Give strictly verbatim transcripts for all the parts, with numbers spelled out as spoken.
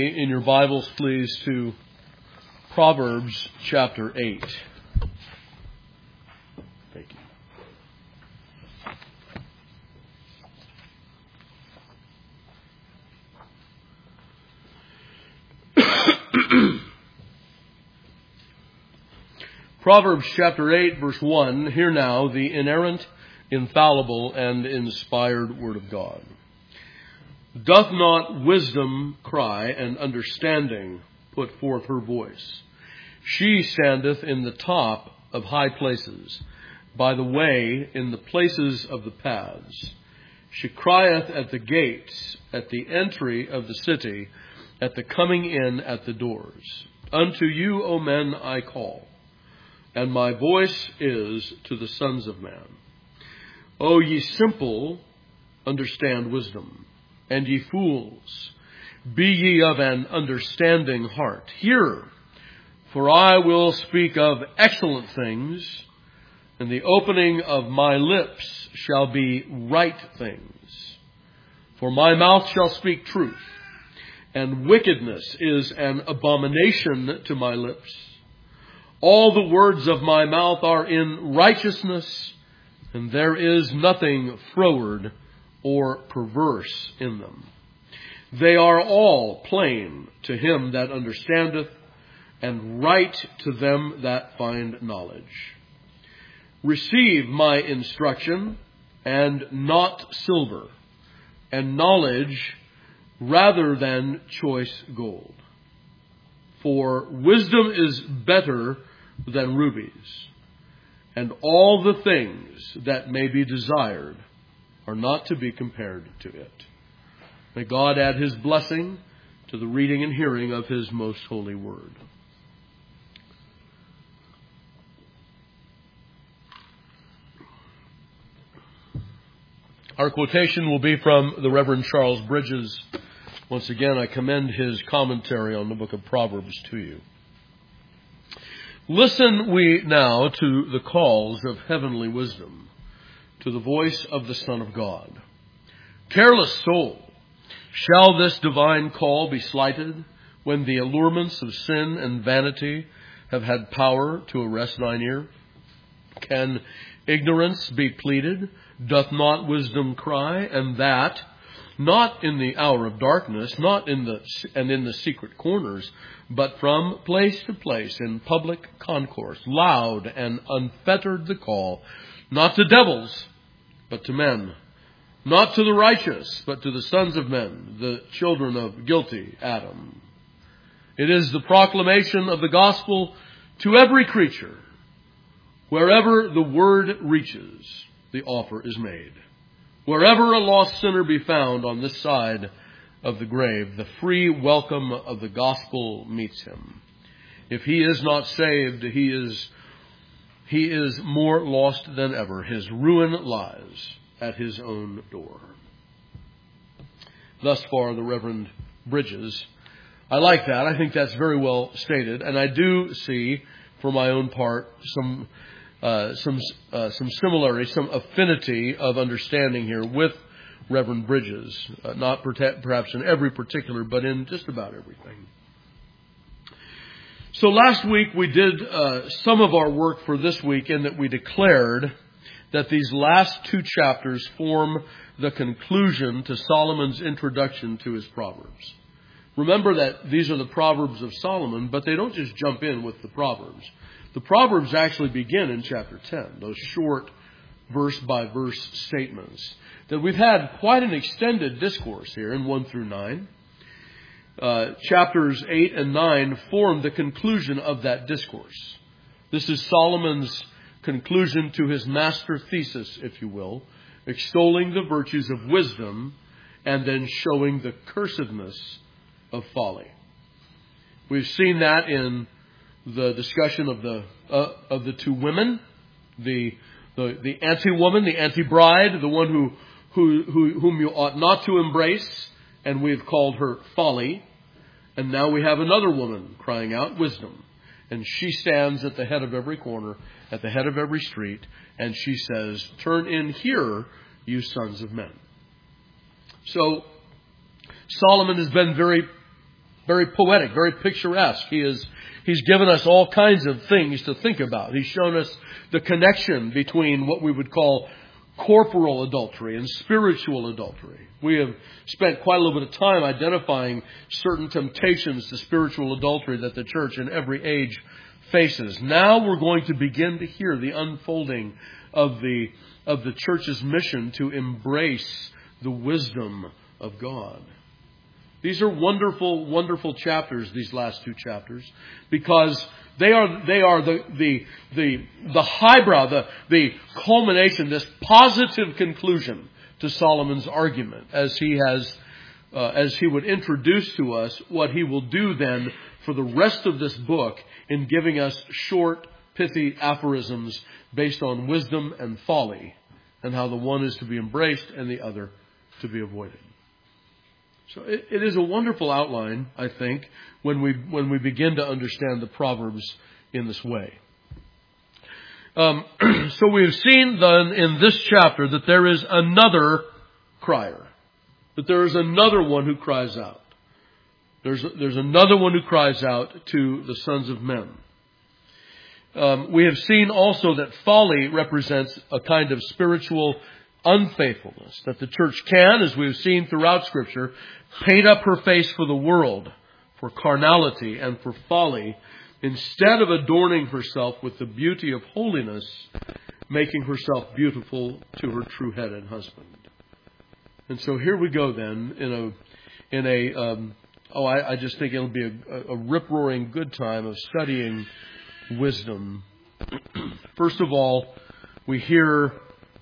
In your Bibles, please, to Proverbs chapter eight. Thank you. Proverbs chapter eight, verse one. Hear now the inerrant, infallible, and inspired word of God. Doth not wisdom cry, and understanding put forth her voice? She standeth in the top of high places, by the way, in the places of the paths. She crieth at the gates, at the entry of the city, at the coming in at the doors. Unto you, O men, I call, and my voice is to the sons of man. O ye simple, understand wisdom. And ye fools, be ye of an understanding heart. Hear, for I will speak of excellent things, and the opening of my lips shall be right things. For my mouth shall speak truth, and wickedness is an abomination to my lips. All the words of my mouth are in righteousness, and there is nothing froward or perverse in them. They are all plain to him that understandeth, and right to them that find knowledge. Receive my instruction, and not silver, and knowledge rather than choice gold. For wisdom is better than rubies, and all the things that may be desired are not to be compared to it. May God add His blessing to the reading and hearing of His most holy word. Our quotation will be from the Reverend Charles Bridges. Once again, I commend his commentary on the book of Proverbs to you. Listen we now to the calls of heavenly wisdom, to the voice of the Son of God. Careless soul, shall this divine call be slighted, when the allurements of sin and vanity have had power to arrest thine ear? Can ignorance be pleaded? Doth not wisdom cry? And that, not in the hour of darkness, not in the and in the secret corners, but from place to place in public concourse, loud and unfettered the call, not to devils, but to men, not to the righteous, but to the sons of men, the children of guilty Adam. It is the proclamation of the gospel to every creature. Wherever the word reaches, the offer is made. Wherever a lost sinner be found on this side of the grave, the free welcome of the gospel meets him. If he is not saved, he is He is more lost than ever. His ruin lies at his own door. Thus far, the Reverend Bridges. I like that. I think that's very well stated. And I do see, for my own part, some uh, some uh, some similarity, some affinity of understanding here with Reverend Bridges. Uh, not perhaps in every particular, but in just about everything. So last week we did uh, some of our work for this week in that we declared that these last two chapters form the conclusion to Solomon's introduction to his Proverbs. Remember that these are the Proverbs of Solomon, but they don't just jump in with the Proverbs. The Proverbs actually begin in chapter ten, those short verse-by-verse statements. That we've had quite an extended discourse here in one through nine. Uh, chapters eight and nine form the conclusion of that discourse. This is Solomon's conclusion to his master thesis, if you will, extolling the virtues of wisdom and then showing the cursedness of folly. We've seen that in the discussion of the uh, of the two women, the the, the anti-woman, the anti-bride, the one who, who who whom you ought not to embrace. And we've called her folly. And now we have another woman crying out wisdom. And she stands at the head of every corner, at the head of every street, and she says, turn in here, you sons of men. So Solomon has been very very poetic, very picturesque. He is, he's given us all kinds of things to think about. He's shown us the connection between what we would call corporal adultery and spiritual adultery. We have spent quite a little bit of time identifying certain temptations to spiritual adultery that the church in every age faces. Now we're going to begin to hear the unfolding of the of the church's mission to embrace the wisdom of God. These are wonderful, wonderful chapters, these last two chapters, because they are they are the the the the highbrow, the the culmination, this positive conclusion to Solomon's argument, as he has uh, as he would introduce to us what he will do then for the rest of this book in giving us short, pithy aphorisms based on wisdom and folly, and how the one is to be embraced and the other to be avoided. So it, it is a wonderful outline, I think, when we when we begin to understand the Proverbs in this way. Um, so we've seen then in this chapter that there is another crier, that there is another one who cries out. There's there's another one who cries out to the sons of men. Um, we have seen also that folly represents a kind of spiritual unfaithfulness, that the church can, as we've seen throughout Scripture, paint up her face for the world, for carnality and for folly, instead of adorning herself with the beauty of holiness, making herself beautiful to her true-headed husband. And so here we go then in a in a um, oh I, I just think it'll be a, a rip-roaring good time of studying wisdom. First of all, we hear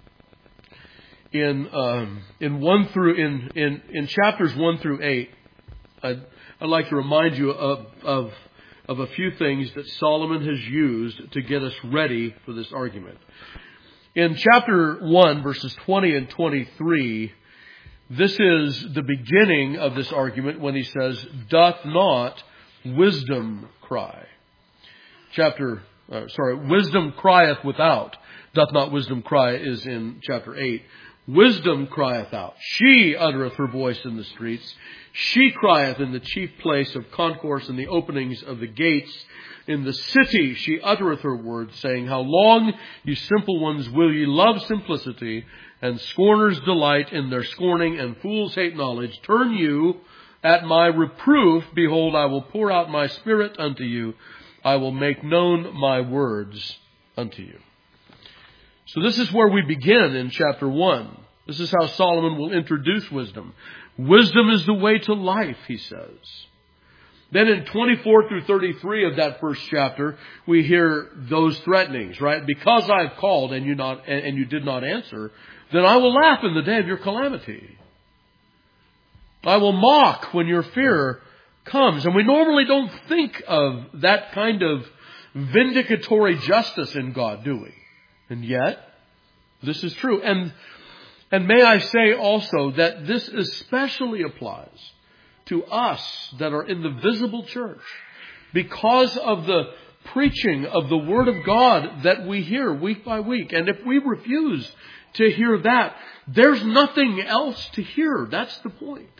in um, in one through in, in in chapters one through eight. I'd, I'd like to remind you of, of of a few things that Solomon has used to get us ready for this argument. In chapter one, verses twenty and twenty-three, this is the beginning of this argument when he says, "Doth not wisdom cry?" Chapter, uh, sorry, wisdom crieth without. Doth not wisdom cry is in chapter eight. Wisdom crieth out. She uttereth her voice in the streets. She crieth in the chief place of concourse, in the openings of the gates. In the city she uttereth her words, saying, How long, ye simple ones, will ye love simplicity, and scorners delight in their scorning, and fools hate knowledge? Turn you at my reproof. Behold, I will pour out my spirit unto you. I will make known my words unto you. So this is where we begin in chapter one. This is how Solomon will introduce wisdom. Wisdom is the way to life, he says. Then in twenty-four through thirty-three of that first chapter, we hear those threatenings, right? Because I've called and you not and you did not answer, then I will laugh in the day of your calamity. I will mock when your fear comes. And we normally don't think of that kind of vindicatory justice in God, do we? And yet, this is true. And and may I say also that this especially applies to us that are in the visible church, because of the preaching of the Word of God that we hear week by week. And if we refuse to hear that, there's nothing else to hear. That's the point.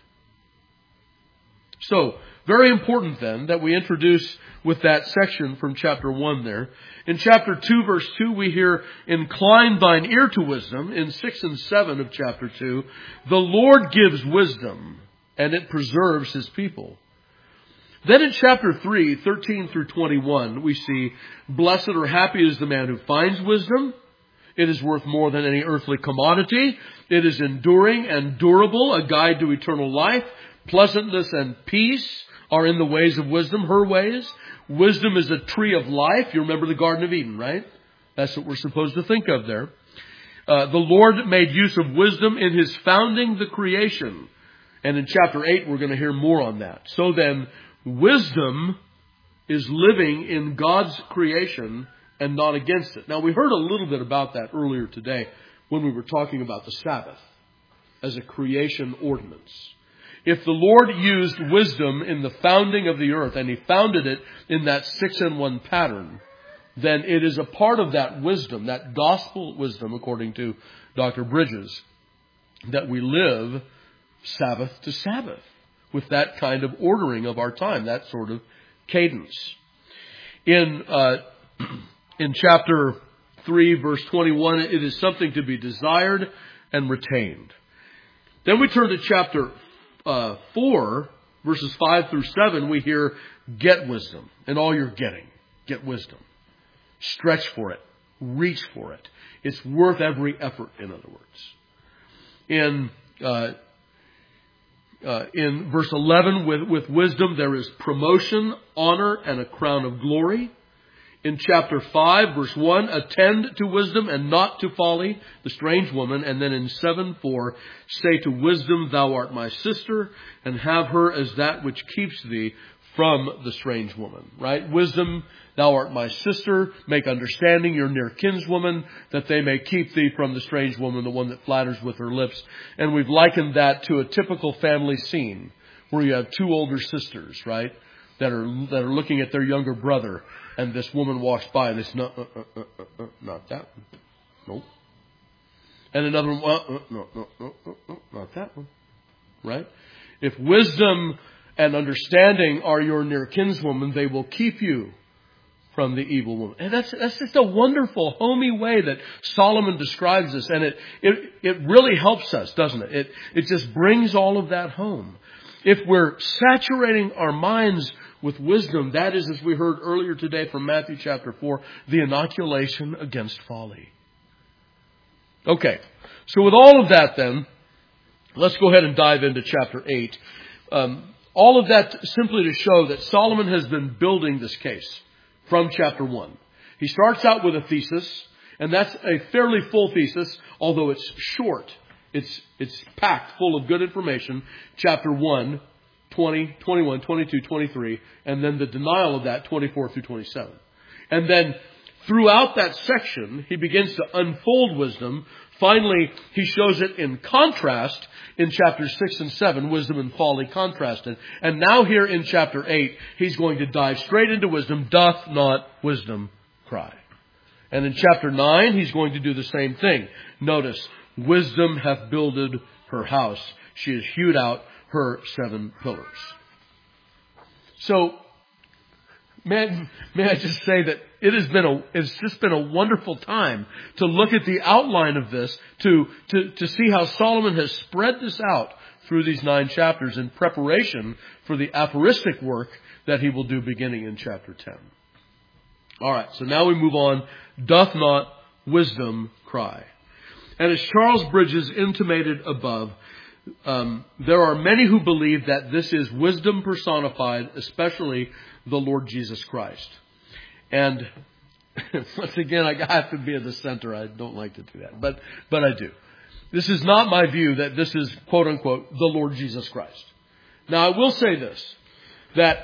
So, very important then that we introduce with that section from chapter one there. In chapter two, verse two, we hear, Incline thine ear to wisdom. In six and seven of chapter two, the Lord gives wisdom, and it preserves his people. Then in chapter three, thirteen through twenty-one, we see, Blessed or happy is the man who finds wisdom. It is worth more than any earthly commodity. It is enduring and durable, a guide to eternal life. Pleasantness and peace are in the ways of wisdom, her ways. Wisdom is a tree of life. You remember the Garden of Eden, right? That's what we're supposed to think of there. Uh, the Lord made use of wisdom in his founding the creation. And in chapter eight, we're going to hear more on that. So then, wisdom is living in God's creation and not against it. Now, we heard a little bit about that earlier today when we were talking about the Sabbath as a creation ordinance. If the Lord used wisdom in the founding of the earth, and he founded it in that six in one pattern, then it is a part of that wisdom, that gospel wisdom, according to Doctor Bridges, that we live Sabbath to Sabbath. with that kind of ordering of our time, that sort of cadence. In uh, in chapter three, verse twenty-one, it is something to be desired and retained. Then we turn to chapter uh, four, verses five through seven. We hear, get wisdom, and all you're getting, get wisdom. Stretch for it. Reach for it. It's worth every effort, in other words. In uh, uh, in verse eleven, with, with wisdom there is promotion, honor, and a crown of glory. In chapter five, verse one, attend to wisdom and not to folly, the strange woman. And then in seven four, say to wisdom, thou art my sister, and have her as that which keeps thee from the strange woman. Right? Wisdom, thou art my sister, make understanding your near kinswoman, that they may keep thee from the strange woman, the one that flatters with her lips. And we've likened that to a typical family scene, where you have two older sisters, right, that are that are looking at their younger brother. And this woman walks by and it's not, uh, uh, uh, uh, uh, not that one. Nope. And another one, uh, uh, no, no, no, no, no, not that one. Right? If wisdom and understanding are your near kinswoman, they will keep you from the evil woman. And that's, that's just a wonderful, homey way that Solomon describes this. And it, it, it really helps us, doesn't it? It, it just brings all of that home. If we're saturating our minds with wisdom, that is, as we heard earlier today from Matthew chapter four, the inoculation against folly. Okay, so with all of that then, let's go ahead and dive into chapter eight. Um, all of that simply to show that Solomon has been building this case from chapter one. He starts out with a thesis, and that's a fairly full thesis, although it's short. It's, it's packed full of good information. Chapter one, twenty, twenty-one, twenty-two, twenty-three, and then the denial of that, twenty-four through twenty-seven. And then throughout that section, he begins to unfold wisdom. Finally, he shows it in contrast in chapters six and seven, wisdom and folly contrasted. And now here in chapter eight, he's going to dive straight into wisdom. Doth not wisdom cry? And in chapter nine, he's going to do the same thing. Notice, wisdom hath builded her house. She has hewed out her seven pillars. So, may, may I just say that it has been a, it's just been a wonderful time to look at the outline of this, to, to, to see how Solomon has spread this out through these nine chapters in preparation for the aphoristic work that he will do beginning in chapter ten. Alright, so now we move on. Doth not wisdom cry? And as Charles Bridges intimated above, Um, there are many who believe that this is wisdom personified, especially the Lord Jesus Christ. And once again, I have to be at the center. I don't like to do that, but but I do. This is not my view that this is, quote unquote, the Lord Jesus Christ. Now, I will say this, that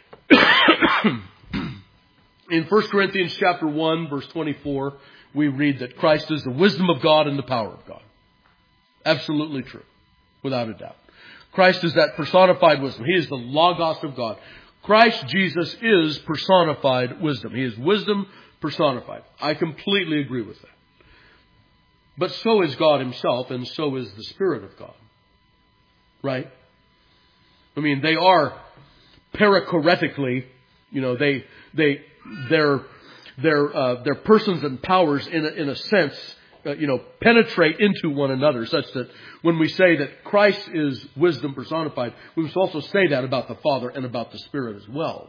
in First Corinthians chapter one, verse twenty-four, we read that Christ is the wisdom of God and the power of God. Absolutely true. Without a doubt. Christ is that personified wisdom. He is the Logos of God. Christ Jesus is personified wisdom. He is wisdom personified. I completely agree with that. But so is God himself, and so is the Spirit of God. Right? I mean, they are perichoretically, you know, they, they, they're, they're, uh, they're persons and powers in a, in a sense, Uh, you know, penetrate into one another, such that when we say that Christ is wisdom personified, we must also say that about the Father and about the Spirit as well.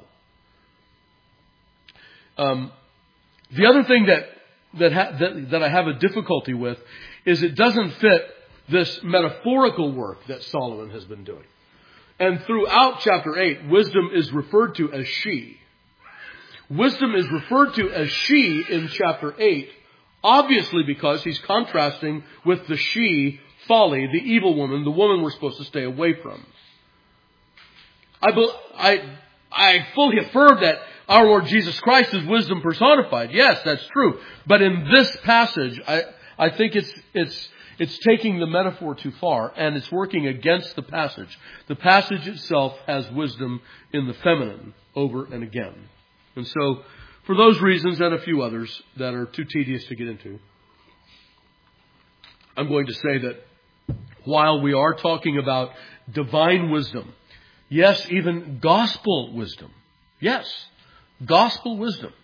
Um, the other thing that that, ha- that that I have a difficulty with is it doesn't fit this metaphorical work that Solomon has been doing. And throughout chapter eight, wisdom is referred to as she. Wisdom is referred to as she in chapter eight. Obviously because he's contrasting with the she, folly, the evil woman, the woman we're supposed to stay away from. I, I, I fully affirm that our Lord Jesus Christ is wisdom personified. Yes, that's true. But in this passage, I, I think it's, it's, it's taking the metaphor too far, and it's working against the passage. The passage itself has wisdom in the feminine over and again. And so, for those reasons and a few others that are too tedious to get into, I'm going to say that while we are talking about divine wisdom, Yes, even gospel wisdom. Yes, gospel wisdom.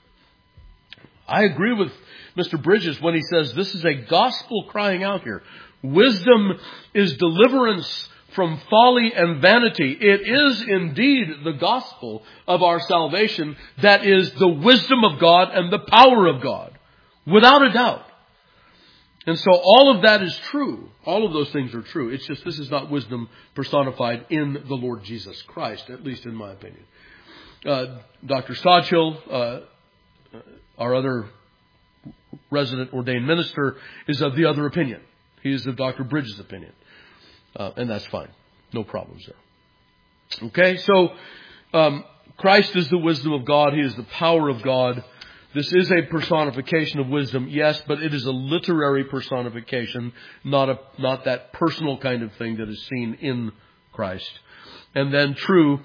I agree with Mister Bridges when he says this is a gospel crying out here. Wisdom is deliverance from folly and vanity. It is indeed the gospel of our salvation that is the wisdom of God and the power of God, without a doubt. And so all of that is true. All of those things are true. It's just this is not wisdom personified in the Lord Jesus Christ, at least in my opinion. Uh, Doctor Sawchill, uh, our other resident ordained minister, is of the other opinion. He is of Doctor Bridges' opinion. Uh, and that's fine. No problems there. Okay, so um, Christ is the wisdom of God. He is the power of God. This is a personification of wisdom, yes, but it is a literary personification, not a not that personal kind of thing that is seen in Christ. And then true,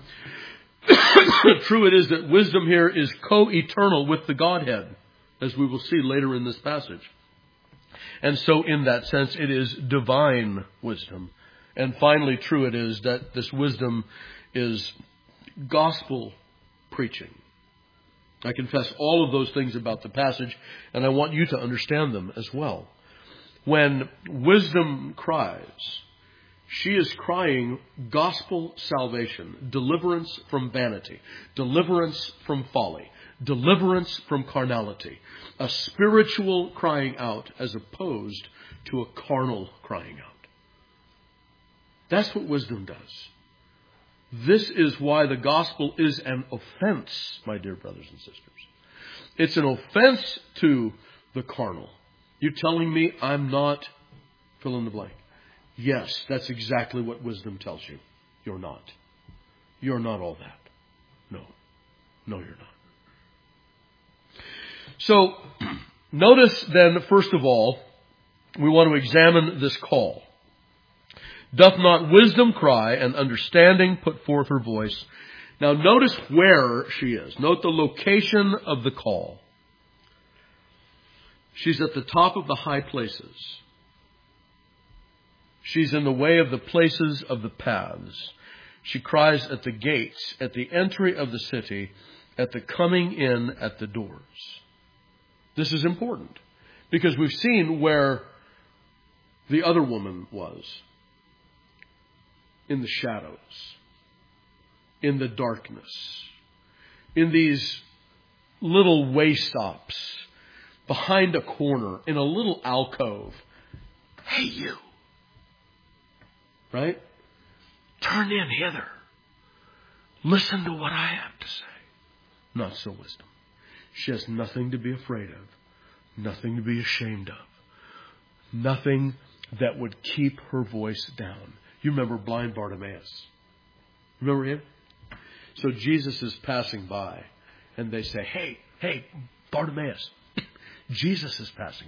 true it is that wisdom here is co-eternal with the Godhead, as we will see later in this passage. And so in that sense, it is divine wisdom. And finally, true it is that this wisdom is gospel preaching. I confess all of those things about the passage, and I want you to understand them as well. When wisdom cries, she is crying gospel salvation, deliverance from vanity, deliverance from folly, deliverance from carnality, a spiritual crying out as opposed to a carnal crying out. That's what wisdom does. This is why the gospel is an offense, my dear brothers and sisters. It's an offense to the carnal. You're telling me I'm not fill in the blank. Yes, that's exactly what wisdom tells you. You're not. You're not all that. No. No, you're not. So, notice then, first of all, we want to examine this call. Doth not wisdom cry, and understanding put forth her voice? Now notice where she is. Note the location of the call. She's at the top of the high places. She's in the way of the places of the paths. She cries at the gates, at the entry of the city, at the coming in at the doors. This is important because we've seen where the other woman was. In the shadows, in the darkness, in these little way stops, behind a corner, in a little alcove. Hey, you. Right? Turn in hither. Listen to what I have to say. Not so wisdom. She has nothing to be afraid of, nothing to be ashamed of, nothing that would keep her voice down. You remember blind Bartimaeus. Remember him? So Jesus is passing by and they say, hey, hey, Bartimaeus, Jesus is passing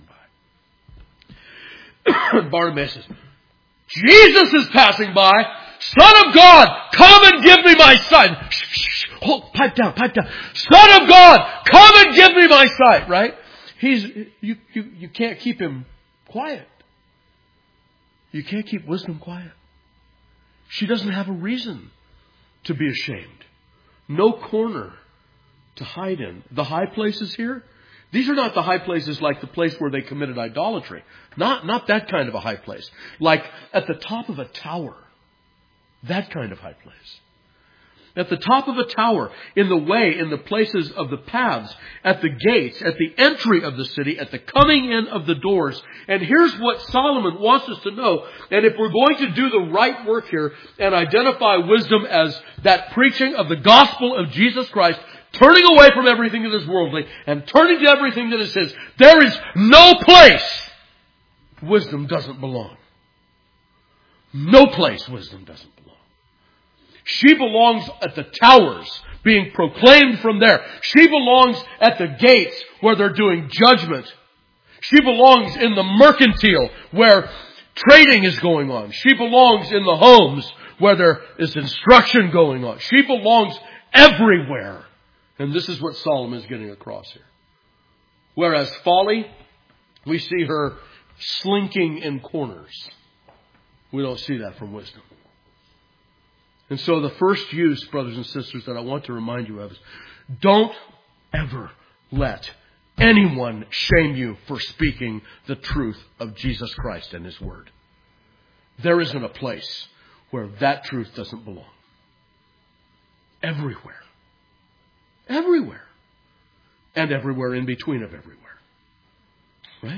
by. Bartimaeus says, Jesus is passing by. Son of God, come and give me my sight. Shh, shh, shh. Hold, pipe down, pipe down. Son of God, come and give me my sight, right? He's, you, you, you can't keep him quiet. You can't keep wisdom quiet. She doesn't have a reason to be ashamed. No corner to hide in. The high places here, these are not the high places like the place where they committed idolatry. Not, not that kind of a high place. Like at the top of a tower. That kind of high place. At the top of a tower, in the way, in the places of the paths, at the gates, at the entry of the city, at the coming in of the doors. And here's what Solomon wants us to know. And if we're going to do the right work here and identify wisdom as that preaching of the gospel of Jesus Christ, turning away from everything that is worldly and turning to everything that is His, there is no place wisdom doesn't belong. No place wisdom doesn't belong. She belongs at the towers, being proclaimed from there. She belongs at the gates where they're doing judgment. She belongs in the mercantile where trading is going on. She belongs in the homes where there is instruction going on. She belongs everywhere. And this is what Solomon is getting across here. Whereas folly, we see her slinking in corners. We don't see that from wisdom. And so the first use, brothers and sisters, that I want to remind you of is don't ever let anyone shame you for speaking the truth of Jesus Christ and His Word. There isn't a place where that truth doesn't belong. Everywhere. Everywhere. And everywhere in between of everywhere. Right?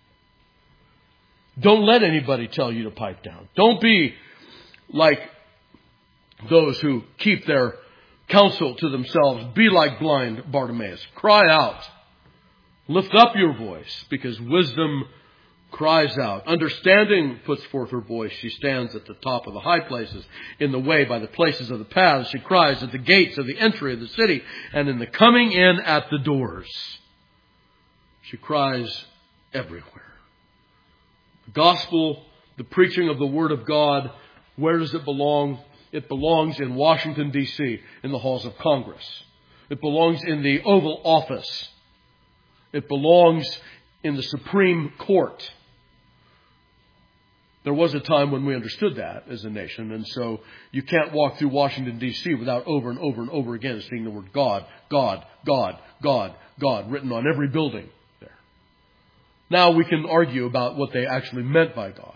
Don't let anybody tell you to pipe down. Don't be like those who keep their counsel to themselves. Be like blind Bartimaeus. Cry out. Lift up your voice, because wisdom cries out. Understanding puts forth her voice. She stands at the top of the high places, in the way by the places of the paths. She cries at the gates of the entry of the city, and in the coming in at the doors. She cries everywhere. The gospel, the preaching of the Word of God, where does it belong? It belongs in Washington, D C, in the halls of Congress. It belongs in the Oval Office. It belongs in the Supreme Court. There was a time when we understood that as a nation, and so you can't walk through Washington, D C without over and over and over again seeing the word God, God, God, God, God written on every building there. Now we can argue about what they actually meant by God.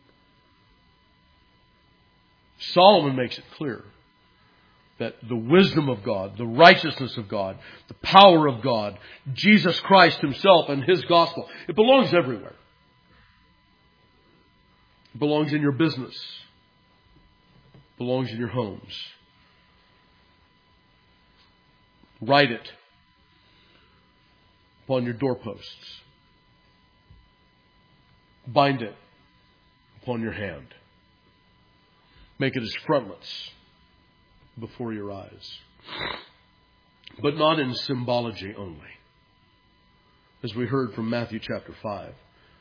Solomon makes it clear that the wisdom of God, the righteousness of God, the power of God, Jesus Christ Himself and His gospel, it belongs everywhere. It belongs in your business. It belongs in your homes. Write it upon your doorposts. Bind it upon your hand. Make it as frontlets before your eyes. But not in symbology only. As we heard from Matthew chapter five.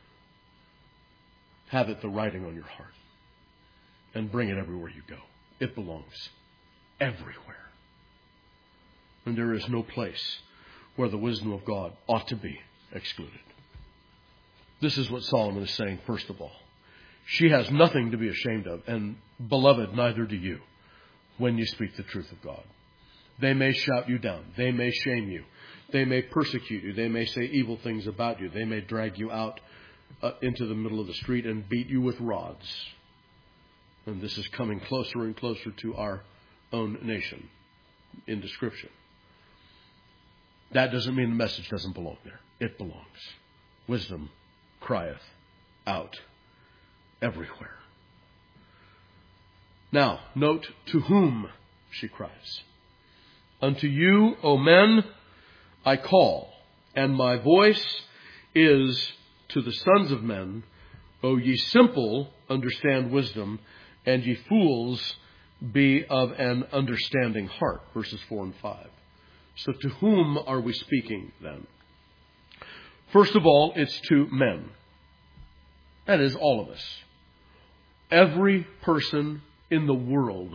Have it the writing on your heart. And bring it everywhere you go. It belongs everywhere. And there is no place where the wisdom of God ought to be excluded. This is what Solomon is saying first of all. She has nothing to be ashamed of, and beloved, neither do you, when you speak the truth of God. They may shout you down. They may shame you. They may persecute you. They may say evil things about you. They may drag you out uh, into the middle of the street and beat you with rods. And this is coming closer and closer to our own nation in description. That doesn't mean the message doesn't belong there. It belongs. Wisdom crieth out everywhere. Now, note to whom she cries. Unto you, O men, I call, and my voice is to the sons of men. O ye simple, understand wisdom, and ye fools, be of an understanding heart. Verses four and five. So to whom are we speaking then? First of all, it's to men. That is, all of us. Every person in the world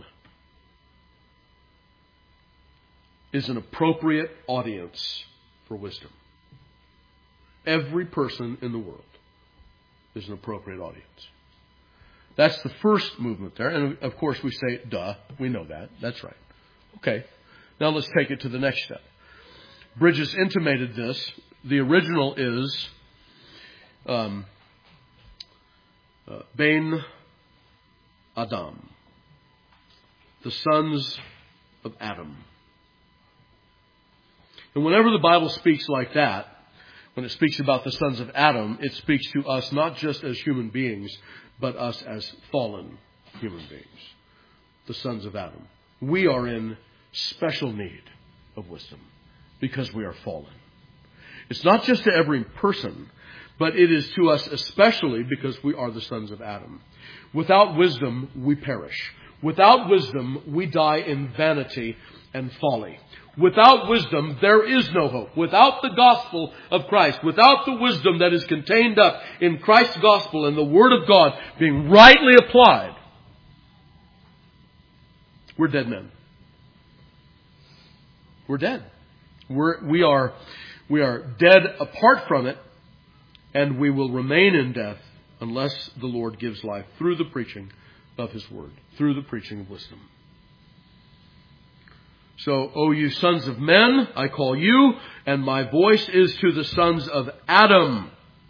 is an appropriate audience for wisdom. Every person in the world is an appropriate audience. That's the first movement there. And of course we say, duh, we know that. That's right. Okay. Now let's take it to the next step. Bridges intimated this. The original is um, uh, Bain Adam, the sons of Adam. And whenever the Bible speaks like that, when it speaks about the sons of Adam, it speaks to us not just as human beings, but us as fallen human beings. The sons of Adam. We are in special need of wisdom because we are fallen. It's not just to every person, but it is to us especially because we are the sons of Adam. Without wisdom, we perish. Without wisdom, we die in vanity and folly. Without wisdom, there is no hope. Without the gospel of Christ, without the wisdom that is contained up in Christ's gospel and the Word of God being rightly applied, we're dead men. We're dead. We're, we are, we are dead apart from it, and we will remain in death unless the Lord gives life through the preaching of His Word, through the preaching of wisdom. So, O you sons of men, I call you, and my voice is to the sons of Adam,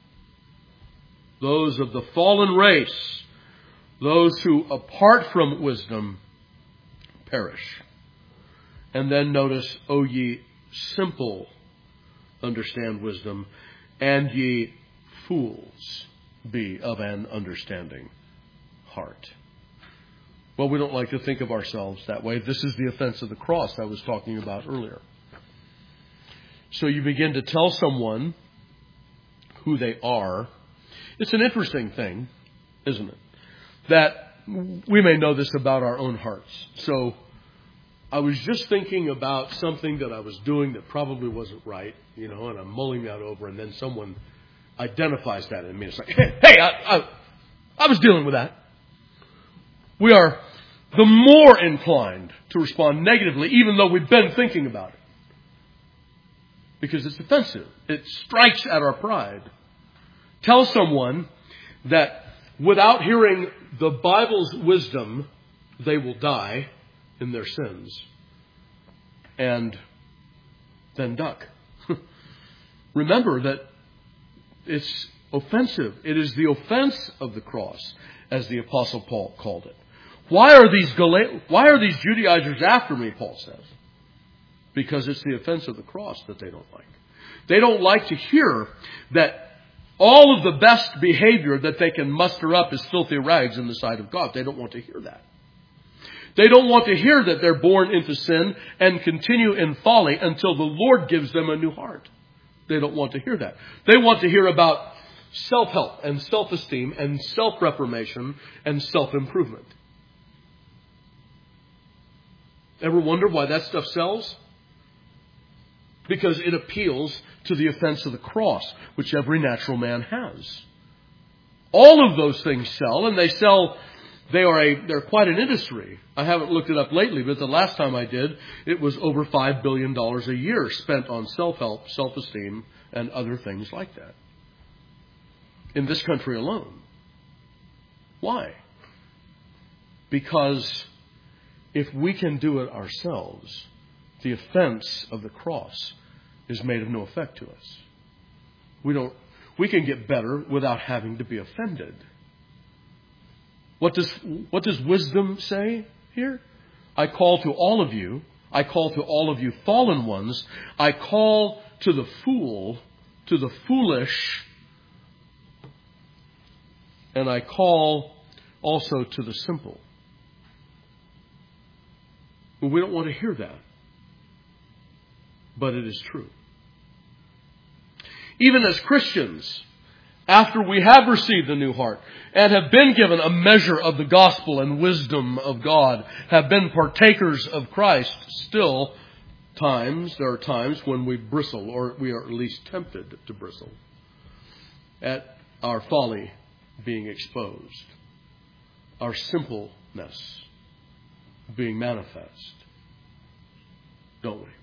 those of the fallen race, those who, apart from wisdom, perish. And then notice, O ye simple, understand wisdom, and ye fools, be of an understanding heart. Well, we don't like to think of ourselves that way. This is the offense of the cross I was talking about earlier. So you begin to tell someone who they are. It's an interesting thing, isn't it? That we may know this about our own hearts. So I was just thinking about something that I was doing that probably wasn't right, you know, and I'm mulling that over, and then someone identifies that in me. It's like, hey, hey I, I, I was dealing with that. We are the more inclined to respond negatively, even though we've been thinking about it. Because it's offensive. It strikes at our pride. Tell someone that without hearing the Bible's wisdom, they will die in their sins. And then duck. Remember that it's offensive. It is the offense of the cross, as the Apostle Paul called it. Why are these Gal- why are these Judaizers after me, Paul says? Because it's the offense of the cross that they don't like. They don't like to hear that all of the best behavior that they can muster up is filthy rags in the sight of God. They don't want to hear that. They don't want to hear that they're born into sin and continue in folly until the Lord gives them a new heart. They don't want to hear that. They want to hear about self-help and self-esteem and self-reformation and self-improvement. Ever wonder why that stuff sells? Because it appeals to the offense of the cross, which every natural man has. All of those things sell, and they sell, they are a, they're quite an industry. I haven't looked it up lately, but the last time I did, it was over five billion dollars a year spent on self-help, self-esteem, and other things like that. In this country alone. Why? Because if we can do it ourselves, the offense of the cross is made of no effect to us. We don't, we can get better without having to be offended. What does, what does wisdom say here? I call to all of you, I call to all of you fallen ones, I call to the fool, to the foolish, and I call also to the simple. Well, we don't want to hear that. But it is true. Even as Christians, after we have received a new heart and have been given a measure of the gospel and wisdom of God, have been partakers of Christ, still times, there are times when we bristle, or we are at least tempted to bristle at our folly being exposed, our simpleness being manifest. Don't we?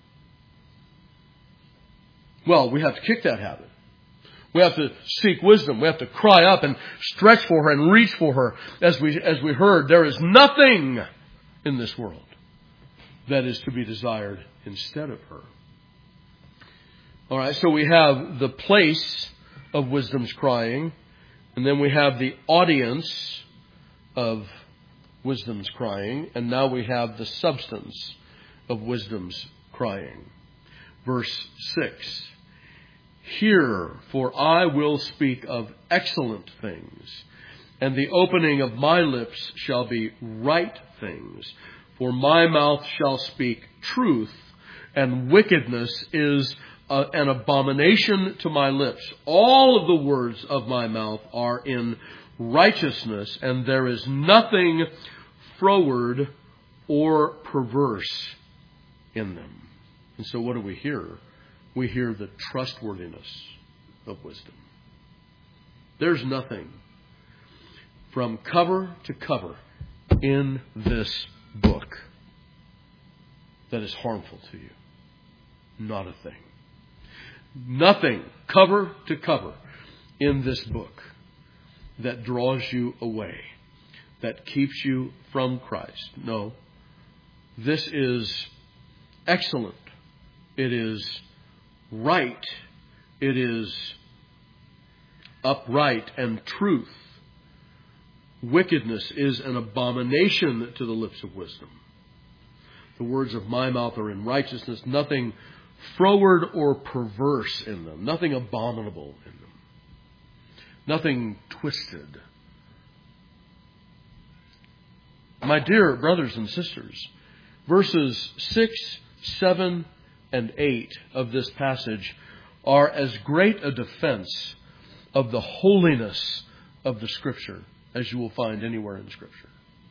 Well, we have to kick that habit. We have to seek wisdom. We have to cry up and stretch for her and reach for her. As we, as we heard, there is nothing in this world that is to be desired instead of her. All right, so we have the place of wisdom's crying, and then we have the audience of wisdom's crying, and now we have the substance of wisdom's crying. Verse six. Hear, for I will speak of excellent things, and the opening of my lips shall be right things. For my mouth shall speak truth, and wickedness is a, an abomination to my lips. All of the words of my mouth are in righteousness, and there is nothing froward or perverse in them. And so what do we hear? We hear the trustworthiness of wisdom. There's nothing from cover to cover in this book that is harmful to you. Not a thing. Nothing cover to cover in this book that draws you away, that keeps you from Christ. No, this is excellent. It is right. It is upright and truth. Wickedness is an abomination to the lips of wisdom. The words of my mouth are in righteousness, nothing froward or perverse in them, nothing abominable in them, nothing twisted. My dear brothers and sisters, verses six, seven, and eight of this passage are as great a defense of the holiness of the Scripture as you will find anywhere in Scripture.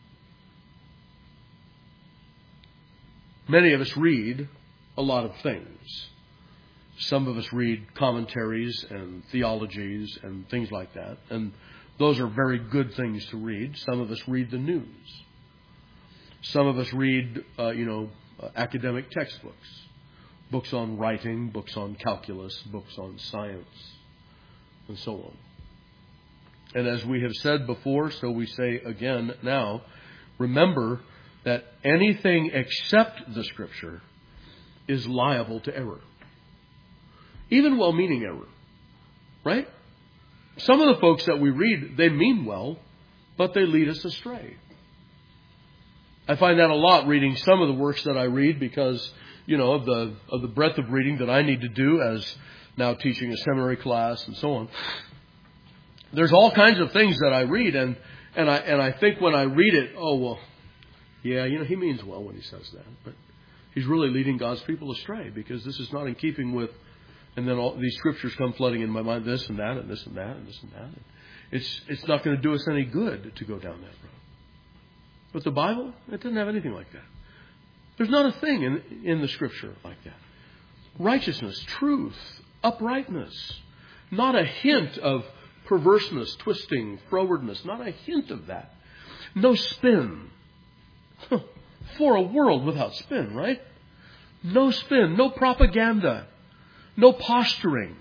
Many of us read a lot of things. Some of us read commentaries and theologies and things like that. And those are very good things to read. Some of us read the news. Some of us read, uh, you know, uh, academic textbooks. Books on writing, books on calculus, books on science, and so on. And as we have said before, so we say again now, remember that anything except the Scripture is liable to error. Even well-meaning error. Right? Some of the folks that we read, they mean well, but they lead us astray. I find that a lot reading some of the works that I read because, you know, of the of the breadth of reading that I need to do as now teaching a seminary class and so on. There's all kinds of things that I read, and, and I and I think when I read it, oh, well, yeah, you know, he means well when he says that. But he's really leading God's people astray because this is not in keeping with, and then all these scriptures come flooding in my mind, this and that, and this and that, and this and that. And it's, it's not going to do us any good to go down that road. But the Bible, it doesn't have anything like that. There's not a thing in, in the Scripture like that. Righteousness, truth, uprightness, not a hint of perverseness, twisting, frowardness, not a hint of that. No spin. For a world without spin, right? No spin, no propaganda, no posturing,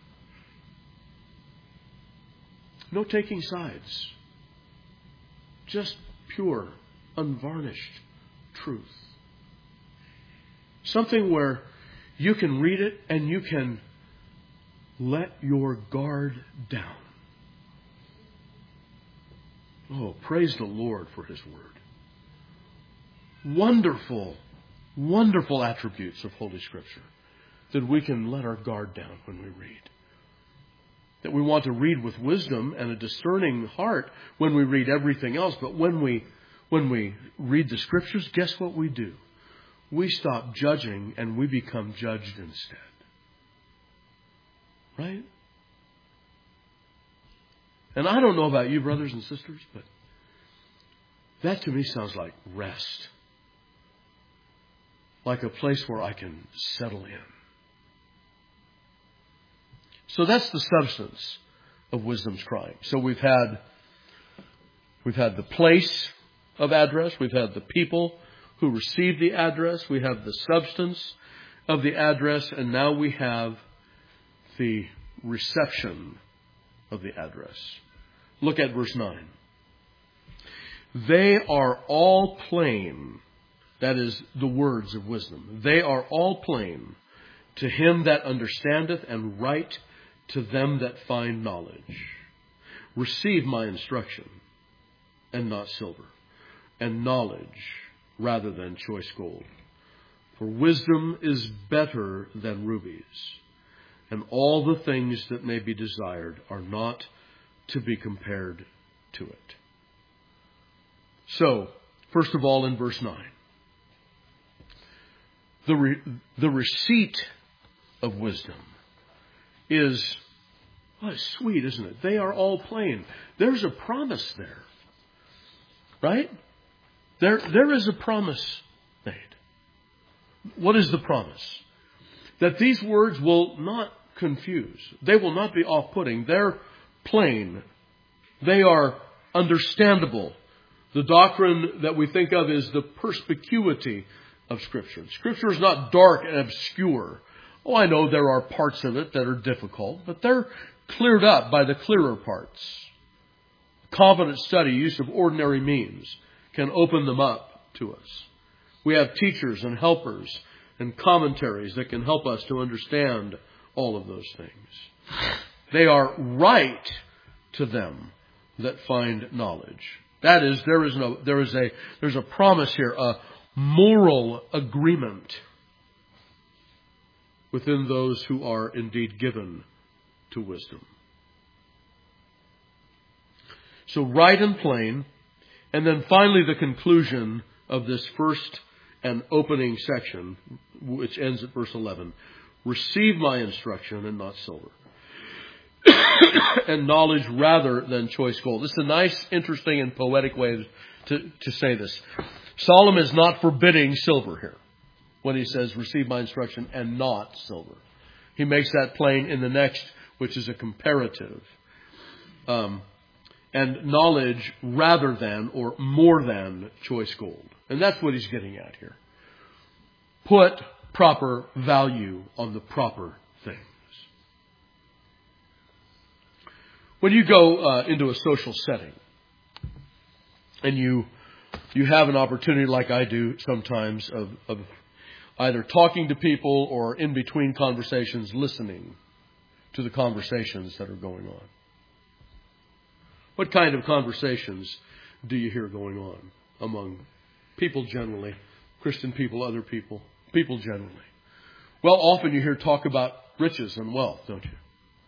no taking sides. Just pure, unvarnished truth. Something where you can read it and you can let your guard down. Oh, praise the Lord for His Word. Wonderful, wonderful attributes of Holy Scripture that we can let our guard down when we read. That we want to read with wisdom and a discerning heart when we read everything else. But when we when we read the Scriptures, guess what we do? We stop judging and we become judged instead. Right? And I don't know about you, brothers and sisters, but that to me sounds like rest. Like a place where I can settle in. So that's the substance of wisdom's crying. So we've had we've had the place of address, we've had the people who receive the address, we have the substance of the address, and now we have the reception of the address. Look at verse nine. They are all plain. That is the words of wisdom. They are all plain to him that understandeth, and right to them that find knowledge. Receive my instruction, and not silver, and knowledge rather than choice gold. For wisdom is better than rubies, and all the things that may be desired are not to be compared to it. So, first of all, in verse nine, the re- the receipt of wisdom is, well, it's sweet, isn't it? They are all plain. There's a promise there, right? There, there is a promise made. What is the promise? That these words will not confuse. They will not be off-putting. They're plain. They are understandable. The doctrine that we think of is the perspicuity of Scripture. Scripture is not dark and obscure. Oh, I know there are parts of it that are difficult, but they're cleared up by the clearer parts. Confident study, use of ordinary means, can open them up to us. We have teachers and helpers and commentaries that can help us to understand all of those things. They are right to them that find knowledge. That is, there is no, there is a, there's a promise here, a moral agreement within those who are indeed given to wisdom. So right and plain, and then finally the conclusion of this first and opening section, which ends at verse eleven. Receive my instruction and not silver, and knowledge rather than choice gold. This is a nice, interesting, and poetic way to, to say this. Solomon is not forbidding silver here when he says, receive my instruction and not silver. He makes that plain in the next, which is a comparative. Um, and knowledge rather than or more than choice gold. And that's what he's getting at here. Put proper value on the proper things. When you go uh, into a social setting and you you have an opportunity like I do sometimes of, of either talking to people or in between conversations listening to the conversations that are going on. What kind of conversations do you hear going on among people generally, Christian people, other people, people generally? Well, often you hear talk about riches and wealth, don't you?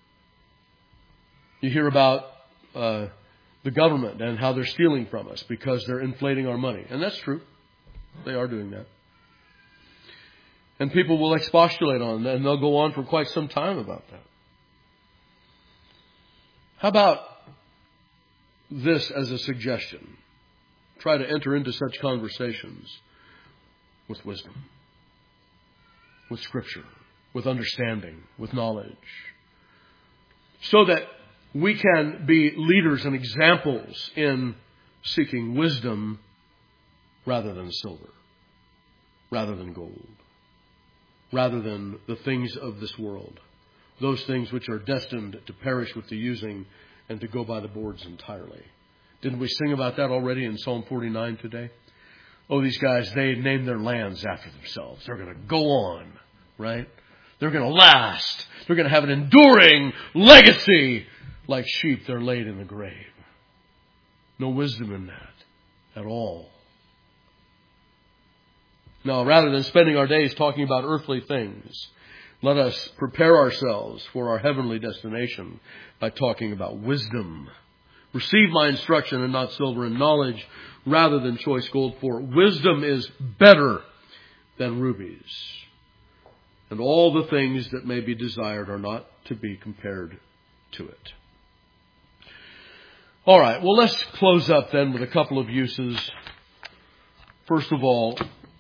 You hear about uh, the government and how they're stealing from us because they're inflating our money. And that's true. They are doing that. And people will expostulate on that, and they'll go on for quite some time about that. How about this as a suggestion? Try to enter into such conversations with wisdom, with Scripture, with understanding, with knowledge, so that we can be leaders and examples in seeking wisdom rather than silver, rather than gold, rather than the things of this world, those things which are destined to perish with the using and to go by the boards entirely. Didn't we sing about that already in Psalm forty-nine today? Oh, these guys, they name their lands after themselves. They're going to go on, right? They're going to last. They're going to have an enduring legacy. Like sheep, they're laid in the grave. No wisdom in that at all. Now, rather than spending our days talking about earthly things, let us prepare ourselves for our heavenly destination by talking about wisdom. Receive my instruction and not silver, and knowledge rather than choice gold, for wisdom is better than rubies. And all the things that may be desired are not to be compared to it. All right, well, let's close up then with a couple of uses. First of all,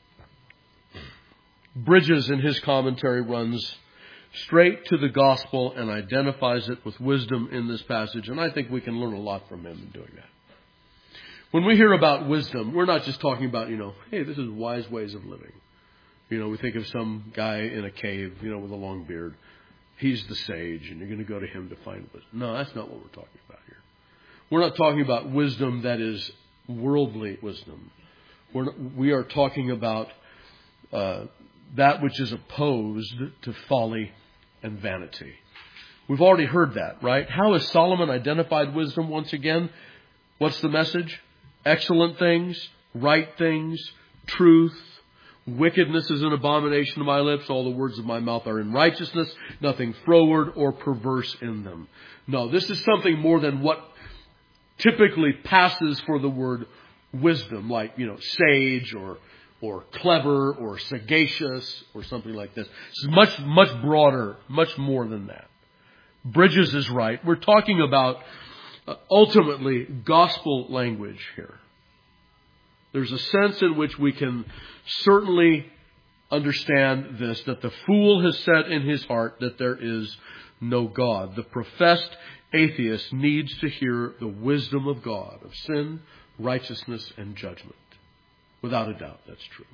Bridges in his commentary runs straight to the gospel and identifies it with wisdom in this passage. And I think we can learn a lot from him in doing that. When we hear about wisdom, we're not just talking about, you know, hey, this is wise ways of living. You know, we think of some guy in a cave, you know, with a long beard. He's the sage, and you're going to go to him to find wisdom. No, that's not what we're talking about here. We're not talking about wisdom that is worldly wisdom. We're not, we are talking about uh, that which is opposed to folly and vanity. We've already heard that, right? How has Solomon identified wisdom once again? What's the message? Excellent things, right things, truth. Wickedness is an abomination to my lips. All the words of my mouth are in righteousness. Nothing froward or perverse in them. No, this is something more than what typically passes for the word wisdom, like, you know, sage or or clever or sagacious or something like this. It's much, much broader, much more than that. Bridges is right. We're talking about uh, ultimately gospel language here. There's a sense in which we can certainly understand this, that the fool has said in his heart that there is no God. The professed atheist needs to hear the wisdom of God, of sin, righteousness, and judgment. Without a doubt, that's true.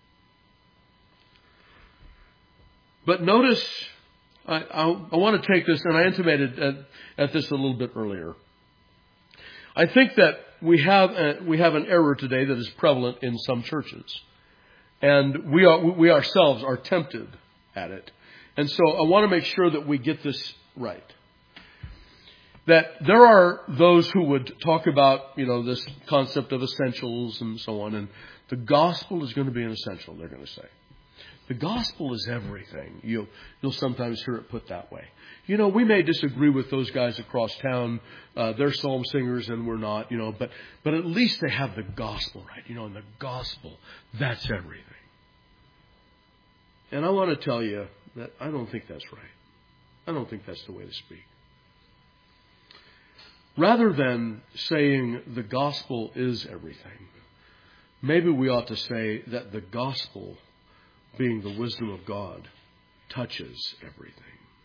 But notice, I, I, I want to take this, and I intimated at, at this a little bit earlier. I think that we have a, we have an error today that is prevalent in some churches. And we are, we ourselves are tempted at it. And so I want to make sure that we get this right. That there are those who would talk about, you know, this concept of essentials and so on. And the gospel is going to be an essential, they're going to say. The gospel is everything. You'll, you'll sometimes hear it put that way. You know, we may disagree with those guys across town. Uh, they're psalm singers and we're not, you know, but, but at least they have the gospel right. You know, and the gospel, that's everything. And I want to tell you that I don't think that's right. I don't think that's the way to speak. Rather than saying the gospel is everything, maybe we ought to say that the gospel, being the wisdom of God, touches everything.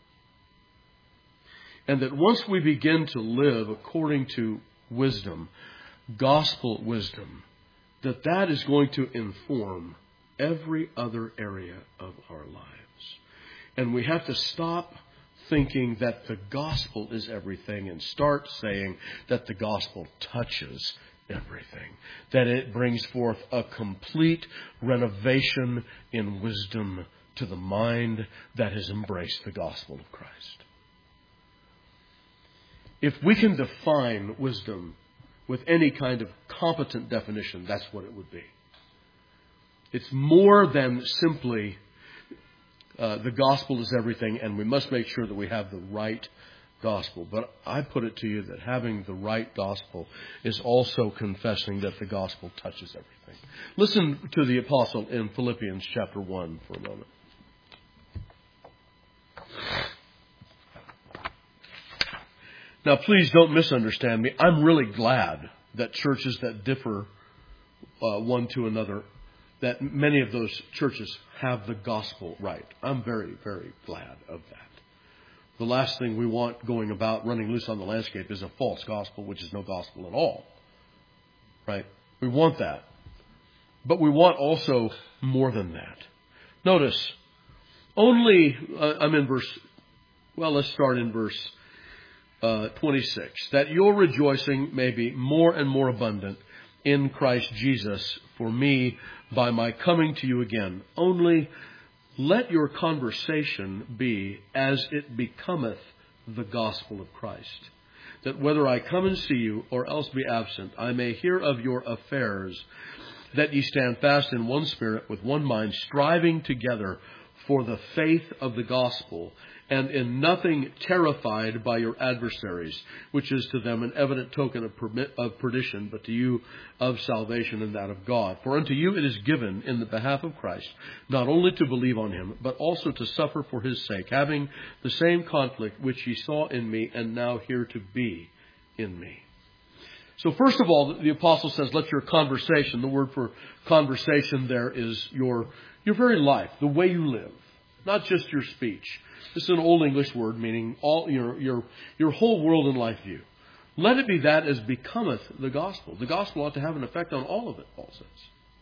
And that once we begin to live according to wisdom, gospel wisdom, that that is going to inform every other area of our lives. And we have to stop thinking that the gospel is everything and start saying that the gospel touches everything. That it brings forth a complete renovation in wisdom to the mind that has embraced the gospel of Christ. If we can define wisdom with any kind of competent definition, that's what it would be. It's more than simply uh, the gospel is everything, and we must make sure that we have the right gospel. But I put it to you that having the right gospel is also confessing that the gospel touches everything. Listen to the apostle in Philippians chapter one for a moment. Now, please don't misunderstand me. I'm really glad that churches that differ uh, one to another, that many of those churches have the gospel right. I'm very, very glad of that. The last thing we want going about running loose on the landscape is a false gospel, which is no gospel at all. Right? We want that. But we want also more than that. Notice, only, uh, I'm in verse, well, let's start in verse uh, twenty-six. That your rejoicing may be more and more abundant in Christ Jesus for me by my coming to you again. Only let your conversation be as it becometh the gospel of Christ. That whether I come and see you or else be absent, I may hear of your affairs, that ye stand fast in one spirit, with one mind, striving together for the faith of the gospel, and in nothing terrified by your adversaries, which is to them an evident token of, permit, of perdition, but to you of salvation and that of God. For unto you it is given in the behalf of Christ, not only to believe on him, but also to suffer for his sake, having the same conflict which ye saw in me, and now hear to be in me. So first of all, the apostle says, let your conversation, the word for conversation there is your, your very life, the way you live, not just your speech. This is an old English word meaning all your your your whole world and life view. Let it be that as becometh the gospel. The gospel ought to have an effect on all of it, Paul says.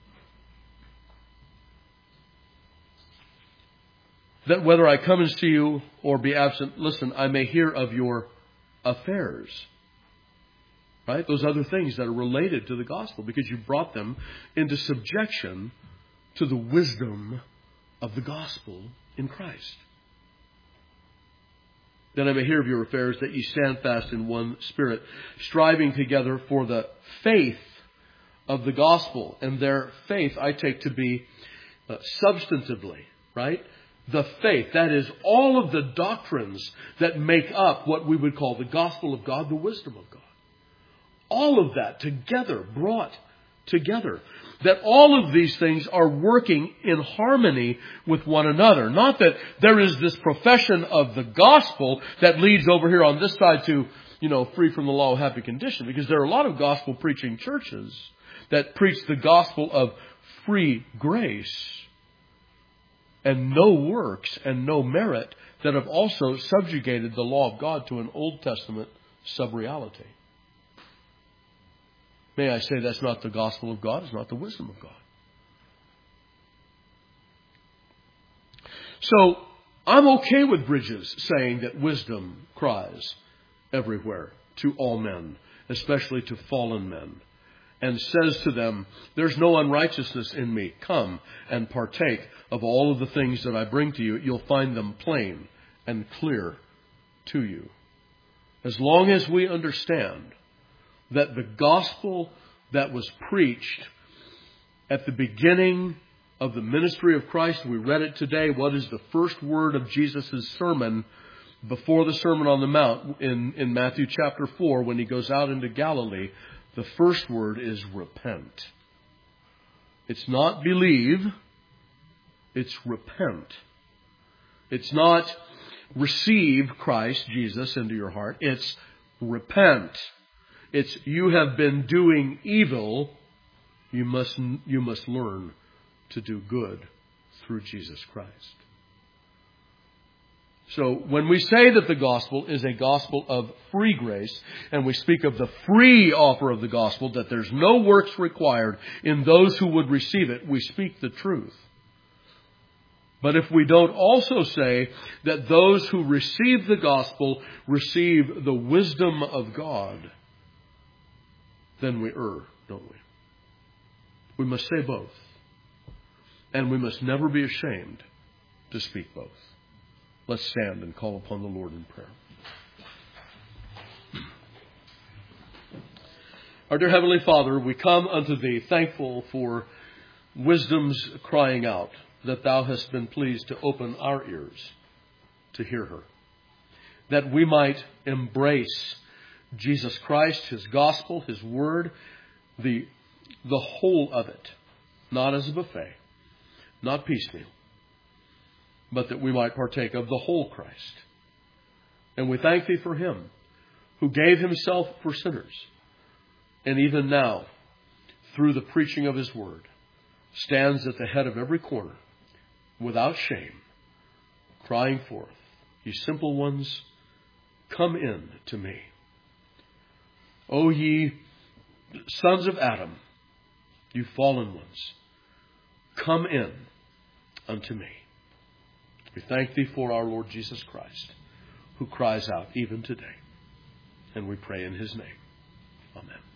That whether I come and see you or be absent, listen, I may hear of your affairs. Right? Those other things that are related to the gospel, because you brought them into subjection to the wisdom of the gospel in Christ. Then I may hear of your affairs, that ye stand fast in one spirit, striving together for the faith of the gospel. And their faith I take to be uh, substantively, right? The faith, that is all of the doctrines that make up what we would call the gospel of God, the wisdom of God. All of that together, brought together. That all of these things are working in harmony with one another. Not that there is this profession of the gospel that leads over here on this side to, you know, free from the law of happy condition. Because there are a lot of gospel preaching churches that preach the gospel of free grace and no works and no merit, that have also subjugated the law of God to an Old Testament sub-reality. May I say that's not the gospel of God, it's not the wisdom of God. So, I'm okay with Bridges saying that wisdom cries everywhere to all men, especially to fallen men. and says to them, there's no unrighteousness in me. Come and partake of all of the things that I bring to you. You'll find them plain and clear to you. As long as we understand that the gospel that was preached at the beginning of the ministry of Christ, we read it today, what is the first word of Jesus' sermon before the Sermon on the Mount in, in Matthew chapter four, when he goes out into Galilee? The first word is repent. It's not believe, it's repent. It's not receive Christ Jesus into your heart, it's repent. It's you have been doing evil, you must you must learn to do good through Jesus Christ. So when we say that the gospel is a gospel of free grace, and we speak of the free offer of the gospel, that there's no works required in those who would receive it, we speak the truth. But if we don't also say that those who receive the gospel receive the wisdom of God, then we err, don't we? We must say both. And we must never be ashamed to speak both. Let's stand and call upon the Lord in prayer. Our dear Heavenly Father, we come unto Thee thankful for wisdom's crying out, that Thou hast been pleased to open our ears to hear her, that we might embrace Jesus Christ, His gospel, His word, the, the whole of it, not as a buffet, not piecemeal, but that we might partake of the whole Christ. And we thank Thee for Him who gave Himself for sinners, and even now, through the preaching of His word, stands at the head of every corner, without shame, crying forth, Ye simple ones, come in to me. O ye sons of Adam, you fallen ones, come in unto me. We thank Thee for our Lord Jesus Christ, who cries out even today. And we pray in His name. Amen.